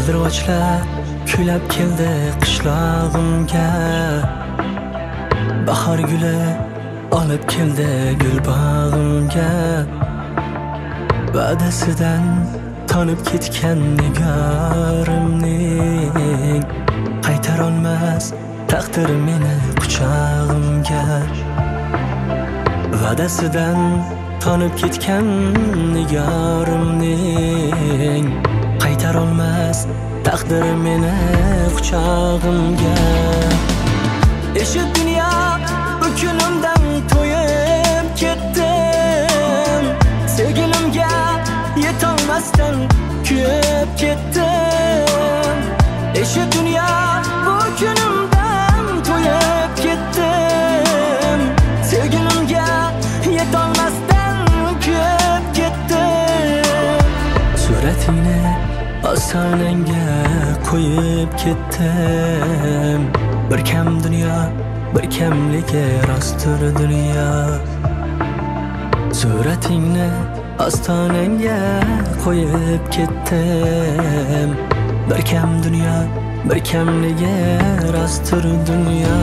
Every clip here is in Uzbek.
qaldirg'ochlar kuylab keldi qishlog'imga. Bahor guli olib keldi gul bog'imga. Va'dasidan tonib ketgan nigorimning qaytarolmas taqdiri meni quchog'imga. Va'dasidan tonib ketgan nigorimning qaytarolmas taqdiri meni quchog'imga. Eshit dunyo, bu kunimdan to'yib ketdim. Sevgilimga yetolmasdan kuyib ketdim. Eshit dunyo, bu kunimdan to'yib ketdim. Sevgilimga yetolmasdan kuyib ketdim. Suratingni ostonangga qo'yib ketdim. Bir kam dunyo, bir kamligi rostdir dunyo. Suratingni ostonangga qo'yib ketdim. Bir kam dunyo, bir kamligi rostdir dunyo.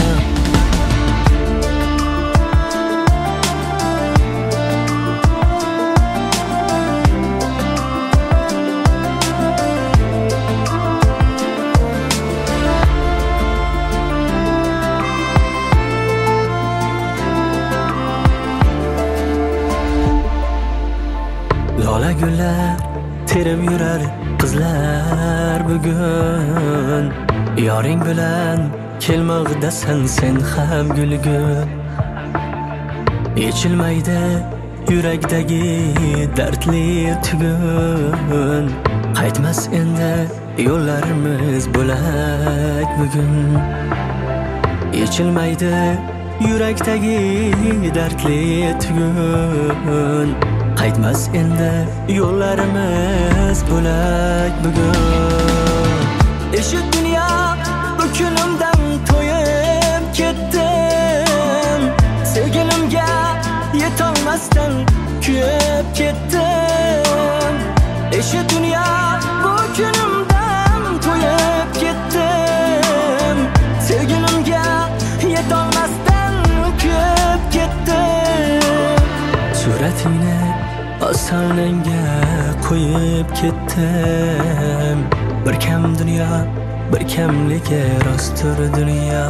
Lola gullar terib yurar qizlar bugun. Yoring bilan kelmoqdasan sen ham gulgun. Yechilmaydi yurakdagi dardli tugun. Qaytmas endi yo'llarimiz bo'lak bugun. Yechilmaydi yurakdagi dardli tugun. Qaytmas endi yo'llarimiz bo'lak bugun. Eshit dunyo, bu kunimdan to'yib ketdim. Sevgilimga yetolmasdan kuyib ketdim. Eshit dunyo, bu kunimdan to'yib ketdim. Sevgilimga yetolmasdan kuyib ketdim. Suratingni ostonangga qo'yib ketdim. Bir kam dunyo, bir kamligi rostdir dunyo.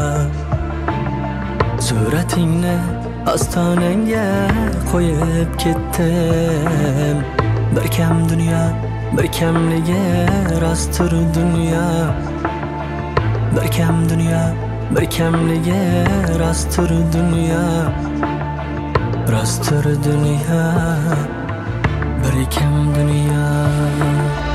Suratingni ostonangga qo'yib ketdim. Bir kam dunyo, bir kamligi rostdir dunyo. Bir kam dunyo, bir kamligi rostdir dunyo. Rostdir dunyo, bir kam dunyo.